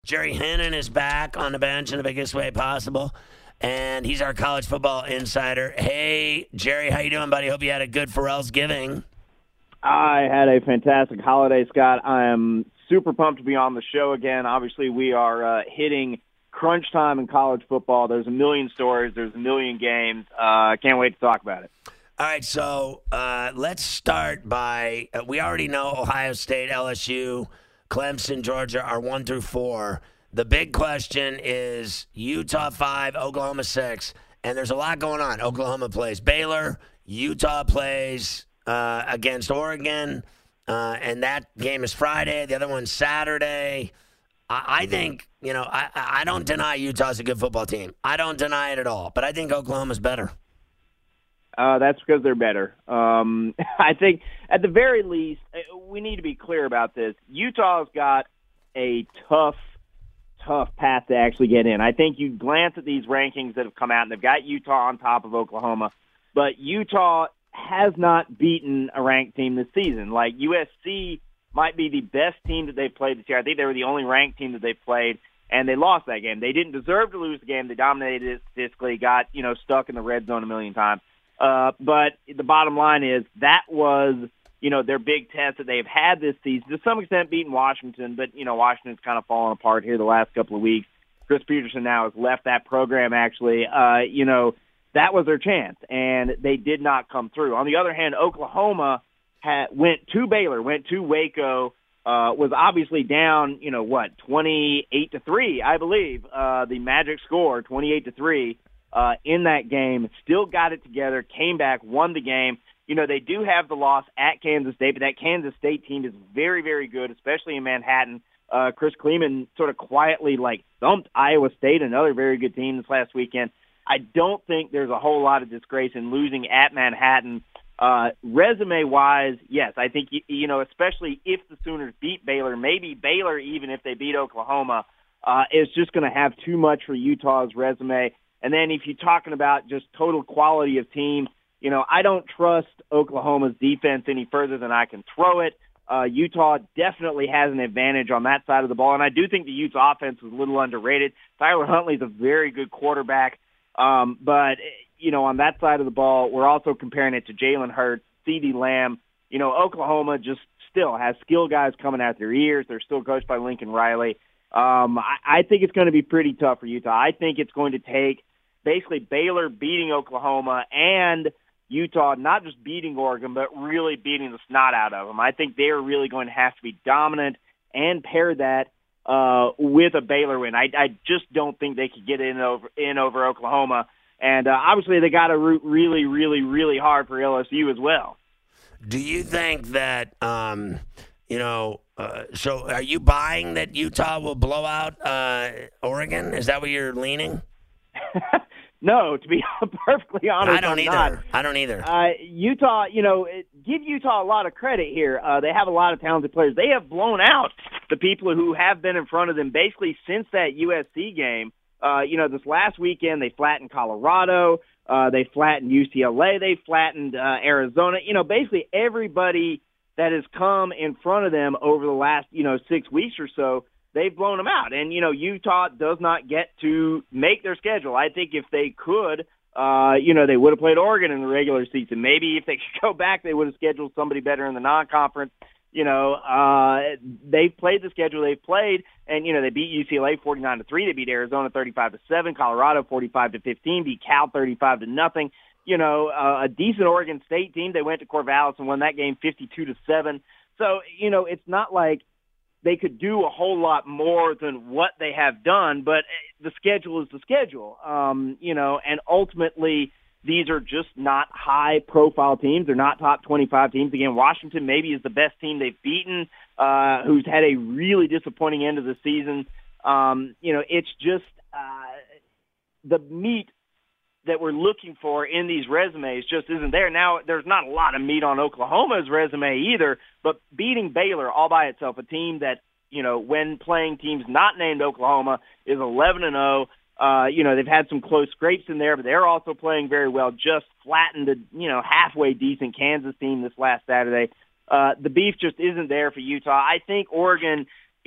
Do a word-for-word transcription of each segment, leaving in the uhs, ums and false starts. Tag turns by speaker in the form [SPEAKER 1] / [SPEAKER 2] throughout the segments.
[SPEAKER 1] Jerry Hannon is back on the bench in the biggest way possible, and he's our college football insider. Hey, Jerry, how you doing, buddy? Hope you had a good Pharrell's Giving.
[SPEAKER 2] I had a fantastic holiday, Scott. I am super pumped to be on the show again. Obviously, we are uh, hitting crunch time in college football. There's a million stories. There's a million games. I uh, can't wait to talk about it.
[SPEAKER 1] All right, so uh, let's start by uh, we already know Ohio State, L S U, Clemson, Georgia are one through four. The big question is Utah five, Oklahoma six, and there's a lot going on. Oklahoma plays Baylor, Utah plays uh, against Oregon, uh, and that game is Friday. The other one's Saturday. I, I think, you know, I, I don't deny Utah's a good football team. I don't deny it at all, but I think Oklahoma's better.
[SPEAKER 2] Uh, that's because they're better. Um, I think, at the very least, we need to be clear about this. Utah's got a tough, tough path to actually get in. I think you glance at these rankings that have come out, and they've got Utah on top of Oklahoma, but Utah has not beaten a ranked team this season. Like, U S C might be the best team that they've played this year. I think they were the only ranked team that they've played, and they lost that game. They didn't deserve to lose the game. They dominated it statistically, got, you know, stuck in the red zone a million times. Uh, but the bottom line is that was, you know, their big test that they've had this season. To some extent beating Washington, but, you know, Washington's kind of fallen apart here the last couple of weeks. Chris Peterson now has left that program, actually. Uh, you know, that was their chance, and they did not come through. On the other hand, Oklahoma had, went to Baylor, went to Waco, uh, was obviously down, you know, what, twenty-eight to three, I believe, uh, the magic score, twenty-eight to three. Uh, in that game, still got it together, came back, won the game. You know, they do have the loss at Kansas State, but that Kansas State team is very, very good, especially in Manhattan. Uh, Chris Kleeman sort of quietly, like, thumped Iowa State, another very good team this last weekend. I don't think there's a whole lot of disgrace in losing at Manhattan. Uh, resume-wise, yes, I think, you, you know, especially if the Sooners beat Baylor, maybe Baylor, even if they beat Oklahoma, uh, is just going to have too much for Utah's resume. And then if you're talking about just total quality of team, you know, I don't trust Oklahoma's defense any further than I can throw it. Uh, Utah definitely has an advantage on that side of the ball, and I do think the Utes offense is a little underrated. Tyler Huntley's a very good quarterback, um, but, you know, on that side of the ball, we're also comparing it to Jalen Hurts, CeeDee Lamb. You know, Oklahoma just still has skill guys coming out their ears. They're still coached by Lincoln Riley. Um, I, I think it's going to be pretty tough for Utah. I think it's going to take basically Baylor beating Oklahoma and Utah not just beating Oregon, but really beating the snot out of them. I think they're really going to have to be dominant and pair that uh, with a Baylor win. I, I just don't think they could get in over in over Oklahoma. And uh, obviously they got to root really, really, really hard for L S U as well.
[SPEAKER 1] Do you think that, um, you know, uh, so are you buying that Utah will blow out uh, Oregon? Is that where you're leaning?
[SPEAKER 2] No, to be perfectly honest,
[SPEAKER 1] I don't
[SPEAKER 2] I'm
[SPEAKER 1] either.
[SPEAKER 2] not.
[SPEAKER 1] I don't either.
[SPEAKER 2] Uh, Utah, you know, give Utah a lot of credit here. Uh, they have a lot of talented players. They have blown out the people who have been in front of them basically since that U S C game. Uh, you know, this last weekend they flattened Colorado. Uh, they flattened U C L A. They flattened uh, Arizona. You know, basically everybody that has come in front of them over the last, you know, six weeks or so, they've blown them out. And, you know, Utah does not get to make their schedule. I think if they could, uh, you know, they would have played Oregon in the regular season. Maybe if they could go back, they would have scheduled somebody better in the non-conference. You know, uh, they've played the schedule they've played, and, you know, they beat U C L A forty-nine to three. They beat Arizona thirty-five to seven, Colorado forty-five to fifteen, beat Cal thirty-five to nothing. You know, uh, a decent Oregon State team. They went to Corvallis and won that game fifty-two to seven. So, you know, it's not like they could do a whole lot more than what they have done, but the schedule is the schedule, um, you know, and ultimately these are just not high-profile teams. They're not top twenty-five teams. Again, Washington maybe is the best team they've beaten, uh, who's had a really disappointing end of the season. Um, you know, it's just uh, the meat that we're looking for in these resumes just isn't there. Now, there's not a lot of meat on Oklahoma's resume either, but beating Baylor all by itself, a team that, you know, when playing teams not named Oklahoma, is eleven and oh. Uh, you know, they've had some close scrapes in there, but they're also playing very well, just flattened a, you know, halfway decent Kansas team this last Saturday. Uh, the beef just isn't there for Utah. I think Oregon,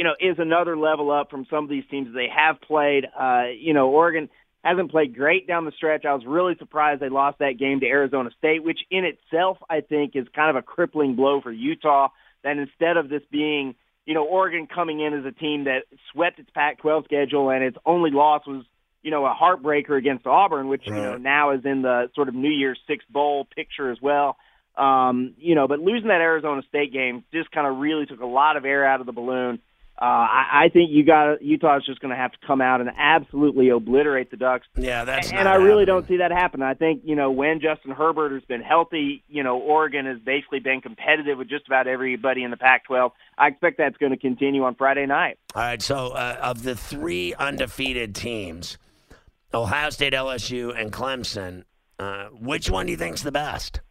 [SPEAKER 2] you know, is another level up from some of these teams they have played. Uh, you know, Oregon hasn't played great down the stretch. I was really surprised they lost that game to Arizona State, which in itself I think is kind of a crippling blow for Utah, that instead of this being, you know, Oregon coming in as a team that swept its Pac twelve schedule and its only loss was, you know, a heartbreaker against Auburn, which, right. you know, now is in the sort of New Year's Six Bowl picture as well. Um, you know, but losing that Arizona State game just kind of really took a lot of air out of the balloon. Uh, I, I think you got Utah is just going to have to come out and absolutely obliterate the Ducks.
[SPEAKER 1] Yeah, that's
[SPEAKER 2] and,
[SPEAKER 1] not
[SPEAKER 2] and I really
[SPEAKER 1] happening.
[SPEAKER 2] don't see that happen. I think, you know, when Justin Herbert has been healthy, you know, Oregon has basically been competitive with just about everybody in the Pac twelve. I expect that's going to continue on Friday night.
[SPEAKER 1] All right, so uh, of the three undefeated teams, Ohio State, L S U, and Clemson, uh, which one do you think's the best?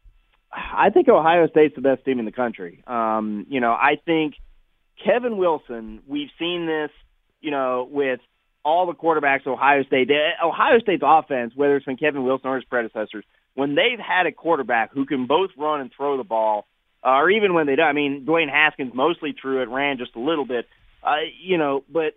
[SPEAKER 2] I think Ohio State's the best team in the country. Um, you know, I think Kevin Wilson, we've seen this, you know, with all the quarterbacks Ohio State. Ohio State's offense, whether it's been Kevin Wilson or his predecessors, when they've had a quarterback who can both run and throw the ball, uh, or even when they don't, I mean, Dwayne Haskins mostly threw it, ran just a little bit, uh, you know, but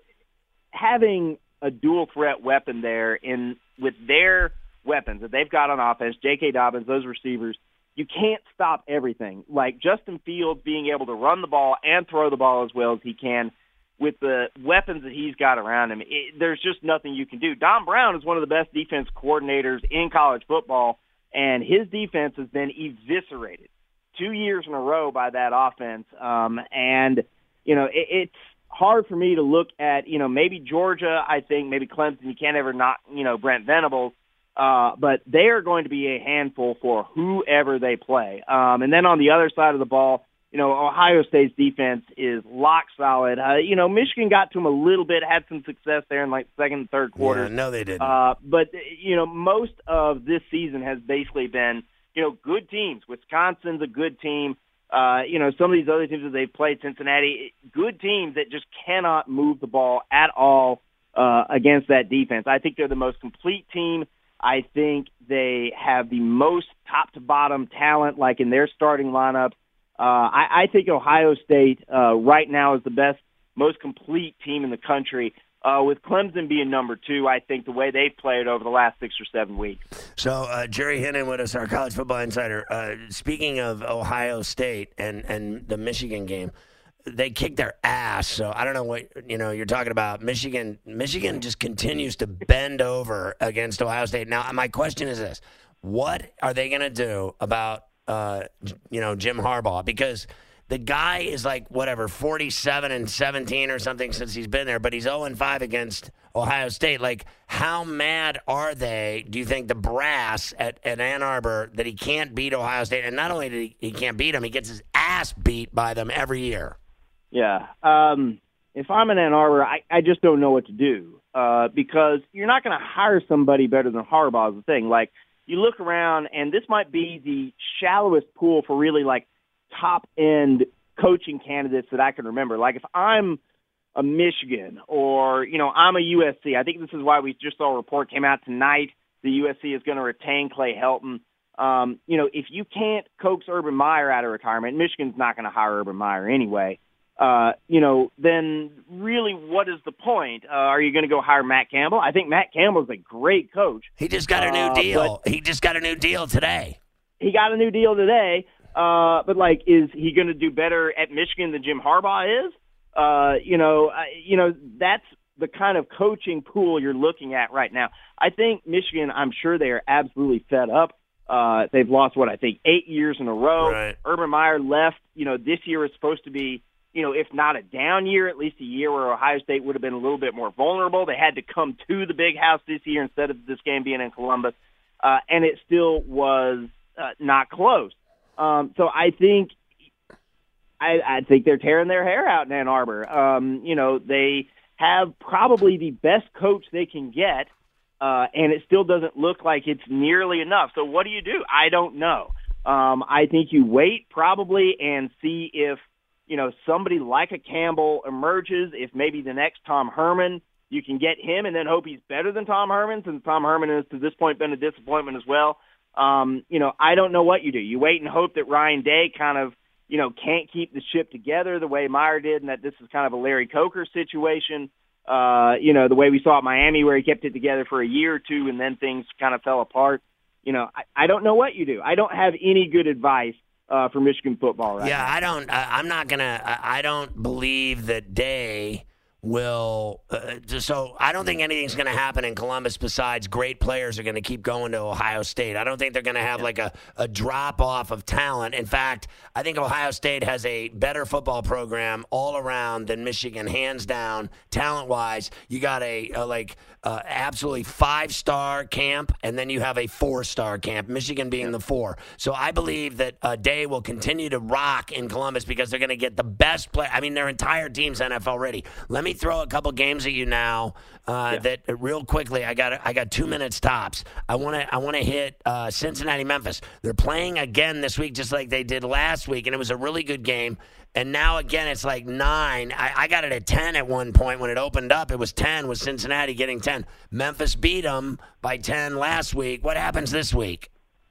[SPEAKER 2] having a dual threat weapon there in with their weapons that they've got on offense, J K. Dobbins, those receivers, you can't stop everything. Like Justin Fields being able to run the ball and throw the ball as well as he can with the weapons that he's got around him, it, there's just nothing you can do. Don Brown is one of the best defense coordinators in college football, and his defense has been eviscerated two years in a row by that offense. Um, and, you know, it, it's hard for me to look at, you know, maybe Georgia, I think, maybe Clemson, you can't ever knock, you know, Brent Venables. Uh, but they are going to be a handful for whoever they play. Um, and then on the other side of the ball, you know, Ohio State's defense is lock solid. Uh, you know, Michigan got to them a little bit, had some success there in like second and third quarter.
[SPEAKER 1] Yeah, no, they didn't.
[SPEAKER 2] Uh, but, you know, most of this season has basically been, you know, good teams. Wisconsin's a good team. Uh, you know, some of these other teams that they've played, Cincinnati, good teams that just cannot move the ball at all uh, against that defense. I think they're the most complete team. I think they have the most top-to-bottom talent, like in their starting lineup. Uh, I, I think Ohio State uh, right now is the best, most complete team in the country. Uh, with Clemson being number two, I think the way they've played over the last six or seven weeks.
[SPEAKER 1] So uh, Jerry Hinnon with us, our college football insider. Uh, speaking of Ohio State and, and the Michigan game, they kicked their ass. So I don't know what, you know, you're talking about. Michigan Michigan just continues to bend over against Ohio State. Now, my question is this. What are they going to do about, uh, you know, Jim Harbaugh? Because the guy is like, whatever, forty-seven and seventeen or something since he's been there, but he's oh and five against Ohio State. Like, how mad are they, do you think, the brass at, at Ann Arbor, that he can't beat Ohio State? And not only did he, he can't beat them, he gets his ass beat by them every year.
[SPEAKER 2] Yeah. Um, if I'm in Ann Arbor, I, I just don't know what to do uh, because you're not going to hire somebody better than Harbaugh is the thing. Like, you look around, and this might be the shallowest pool for really, like, top-end coaching candidates that I can remember. Like, if I'm a Michigan or, you know, I'm a U S C, I think this is why we just saw a report came out tonight. The U S C is going to retain Clay Helton. Um, you know, if you can't coax Urban Meyer out of retirement, Michigan's not going to hire Urban Meyer anyway. Uh, you know, then really what is the point? Uh, are you going to go hire Matt Campbell? I think Matt Campbell's a great coach.
[SPEAKER 1] He just got a new
[SPEAKER 2] uh,
[SPEAKER 1] deal. He just got a new deal today.
[SPEAKER 2] He got a new deal today. Uh, but, like, is he going to do better at Michigan than Jim Harbaugh is? Uh, you know, I, you know, that's the kind of coaching pool you're looking at right now. I think Michigan, I'm sure they are absolutely fed up. Uh, they've lost, what, I think eight years in a row.
[SPEAKER 1] Right.
[SPEAKER 2] Urban Meyer left. You know, this year is supposed to be, you know, if not a down year, at least a year where Ohio State would have been a little bit more vulnerable. They had to come to the Big House this year instead of this game being in Columbus, uh, and it still was uh, not close. Um, so I think I, I think they're tearing their hair out in Ann Arbor. Um, you know, they have probably the best coach they can get, uh, and it still doesn't look like it's nearly enough. So what do you do? I don't know. Um, I think you wait probably and see if, you know, somebody like a Campbell emerges, if maybe the next Tom Herman, you can get him and then hope he's better than Tom Herman, since Tom Herman has to this point been a disappointment as well. Um, you know, I don't know what you do. You wait and hope that Ryan Day kind of you know, can't keep the ship together the way Meyer did, and that this is kind of a Larry Coker situation. Uh, you know, the way we saw at Miami where he kept it together for a year or two and then things kind of fell apart. You know, I, I don't know what you do. I don't have any good advice uh, for Michigan football right
[SPEAKER 1] yeah,
[SPEAKER 2] now.
[SPEAKER 1] Yeah, I don't. I, I'm not gonna. I, I don't believe that Day will. Uh, so I don't think anything's going to happen in Columbus besides great players are going to keep going to Ohio State. I don't think they're going to have like a, a drop off of talent. In fact, I think Ohio State has a better football program all around than Michigan, hands down, talent wise. You got a, a like uh, absolutely five star camp, and then you have a four star camp. Michigan being the four. So I believe that uh, Day will continue to rock in Columbus because they're going to get the best play. I mean, their entire team's N F L ready. Let me throw a couple games at you now uh, yeah. that uh, real quickly. I got I got two minutes tops. I want to I want to hit uh, Cincinnati, Memphis. They're playing again this week, just like they did last week, and it was a really good game. And now again, it's like nine. I, I got it at ten at one point when it opened up. It was ten. Was Cincinnati getting ten? Memphis beat them by ten last week. What happens this week?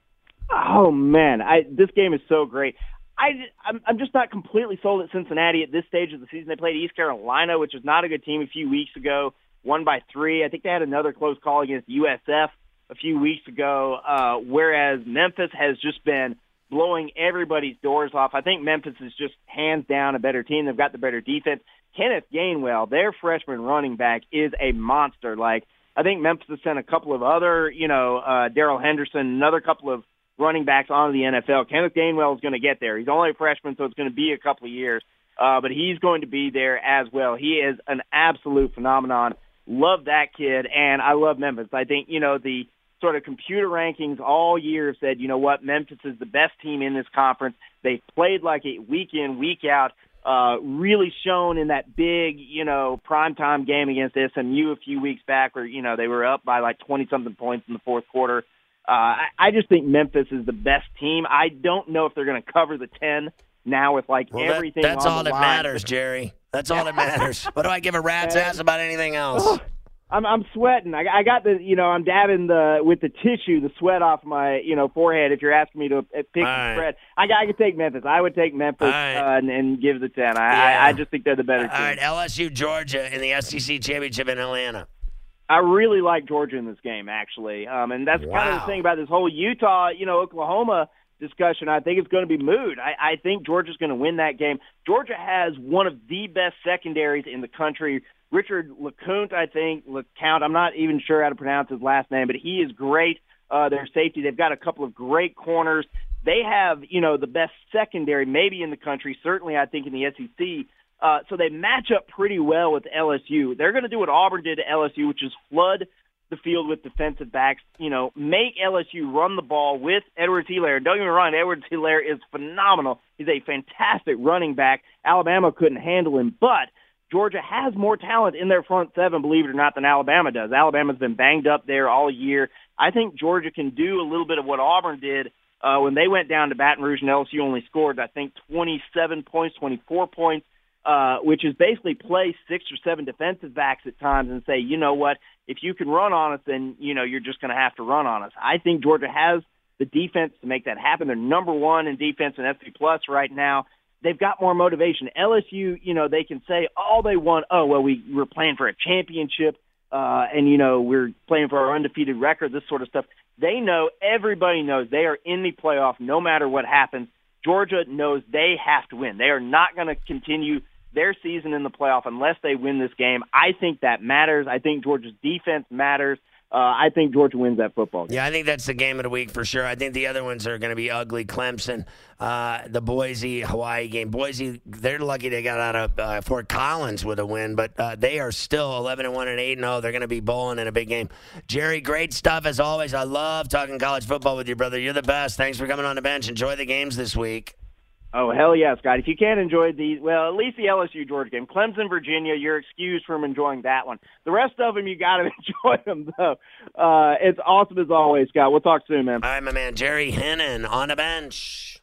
[SPEAKER 2] Oh man, I this game is so great. I, I'm, I'm just not completely sold at Cincinnati at this stage of the season. They played East Carolina, which was not a good team a few weeks ago, won by three. I think they had another close call against U S F a few weeks ago, uh, whereas Memphis has just been blowing everybody's doors off. I think Memphis is just hands down a better team. They've got the better defense. Kenneth Gainwell, their freshman running back, is a monster. Like, I think Memphis has sent a couple of other, you know, uh, Darrell Henderson, another couple of running backs onto the N F L. Kenneth Gainwell is going to get there. He's only a freshman, so it's going to be a couple of years, uh, but he's going to be there as well. He is an absolute phenomenon. Love that kid, and I love Memphis. I think, you know, the sort of computer rankings all year have said, you know what, Memphis is the best team in this conference. They've played like it week in, week out, uh, really shown in that big, you know, primetime game against S M U a few weeks back where, you know, they were up by like twenty-something points in the fourth quarter. Uh, I, I just think Memphis is the best team. I don't know if they're going to cover the ten now with like
[SPEAKER 1] well,
[SPEAKER 2] everything
[SPEAKER 1] that, that's
[SPEAKER 2] on
[SPEAKER 1] all
[SPEAKER 2] the
[SPEAKER 1] that
[SPEAKER 2] line.
[SPEAKER 1] matters, Jerry. That's all that matters. What do I give a rat's ass about anything else?
[SPEAKER 2] Oh, I'm I'm sweating. I, I got the, you know, I'm dabbing the with the tissue the sweat off my, you know, forehead. If you're asking me to pick the
[SPEAKER 1] right.
[SPEAKER 2] spread, I I could take Memphis. I would take Memphis
[SPEAKER 1] right.
[SPEAKER 2] uh, and, and give the ten. I,
[SPEAKER 1] yeah.
[SPEAKER 2] I I just think they're the better team.
[SPEAKER 1] All right, L S U Georgia in the S E C championship in Atlanta.
[SPEAKER 2] I really like Georgia in this game, actually. Um, and that's
[SPEAKER 1] wow.
[SPEAKER 2] kind of the thing about this whole Utah, you know, Oklahoma discussion. I think it's going to be moot. I, I think Georgia's going to win that game. Georgia has one of the best secondaries in the country. Richard LeCount, I think, LeCount, I'm not even sure how to pronounce his last name, but he is great. Uh, their safety, they've got a couple of great corners. They have, you know, the best secondary maybe in the country, certainly I think in the S E C. Uh, so they match up pretty well with L S U. They're going to do what Auburn did to L S U, which is flood the field with defensive backs, you know, make L S U run the ball with Edwards-Helaire. Don't get me wrong, Edwards-Helaire is phenomenal. He's a fantastic running back. Alabama couldn't handle him, but Georgia has more talent in their front seven, believe it or not, than Alabama does. Alabama's been banged up there all year. I think Georgia can do a little bit of what Auburn did uh, when they went down to Baton Rouge and L S U only scored, I think, twenty-seven points, twenty-four points. Uh, which is basically play six or seven defensive backs at times and say, you know what, if you can run on us, then, you know, you're just going to have to run on us. I think Georgia has the defense to make that happen. They're number one in defense in F B plus right now. They've got more motivation. L S U, you know, they can say all they want, oh, well, we, we're playing for a championship, uh, and, you know, we're playing for our undefeated record, this sort of stuff. They know, everybody knows they are in the playoff no matter what happens. Georgia knows they have to win. They are not going to continue their season in the playoff unless they win this game. I think that matters. I think Georgia's defense matters. Uh, I think Georgia wins that football game.
[SPEAKER 1] Yeah, I think that's the game of the week for sure. I think the other ones are going to be ugly. Clemson, uh, the Boise, Hawaii game. Boise, they're lucky they got out of uh, Fort Collins with a win, but uh, they are still eleven and one and eight and oh. They're going to be bowling in a big game. Jerry, great stuff as always. I love talking college football with you, brother. You're the best. Thanks for coming on the bench. Enjoy the games this week.
[SPEAKER 2] Oh, hell yeah, Scott. If you can't enjoy the, well, at least the L S U Georgia game. Clemson, Virginia, you're excused from enjoying that one. The rest of them, you got to enjoy them, though. Uh, it's awesome as always, Scott. We'll talk soon, man.
[SPEAKER 1] All right, my man. Jerry Hennen on the bench.